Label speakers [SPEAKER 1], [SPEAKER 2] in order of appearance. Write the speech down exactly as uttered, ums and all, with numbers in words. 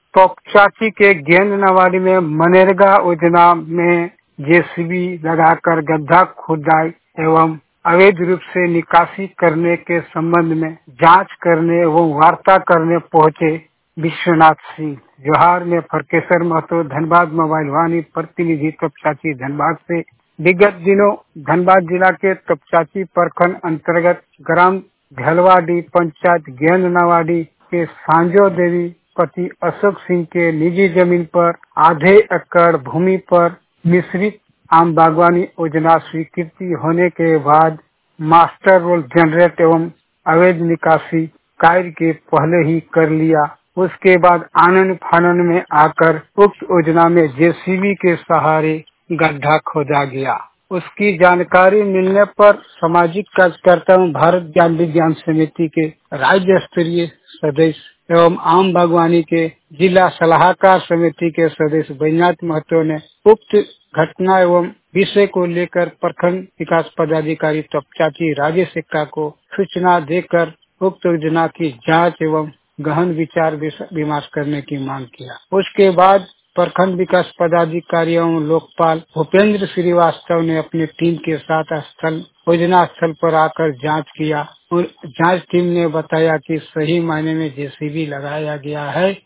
[SPEAKER 1] तोपचाची के गेंदनवाड़ी में मनरेगा योजना में जेसीबी लगाकर गड्ढा खुदाई एवं अवैध रूप से निकासी करने के संबंध में जांच करने एवं वार्ता करने पहुंचे विश्वनाथ सिंह जोहार में फरकेश्वर महतो धनबाद मोबाइल वाणी प्रतिनिधि तोपचाची धनबाद से। विगत दिनों धनबाद जिला के तोपचाची प्रखंड अंतर्गत ग्राम घेलवाडी पंचायत गेंदनवाड़ी के सांजो देवी पति अशोक सिंह के निजी जमीन पर आधे एकड़ भूमि पर मिश्रित आम बागवानी योजना स्वीकृति होने के बाद मास्टर रोल जनरेट एवं अवैध निकासी कार्य के पहले ही कर लिया। उसके बाद आनन फानन में आकर उक्त योजना में जेसीबी के सहारे गड्ढा खोदा गया। उसकी जानकारी मिलने पर सामाजिक कार्यकर्ता भारत ज्ञान विज्ञान समिति के राज्य स्तरीय सदस्य एवं आम बागवानी के जिला सलाहकार समिति के सदस्य बैजनाथ महतो ने उक्त घटना एवं विषय को लेकर प्रखंड विकास पदाधिकारी तोपचाची राजेश एक्का को सूचना देकर उक्त योजना की जांच एवं गहन विचार विमर्श करने की मांग किया। उसके बाद प्रखंड विकास पदाधिकारी एवं लोकपाल भूपेंद्र श्रीवास्तव ने अपनी टीम के साथ स्थल योजना स्थल पर आकर जांच किया और जांच टीम ने बताया कि सही मायने में जेसीबी लगाया गया है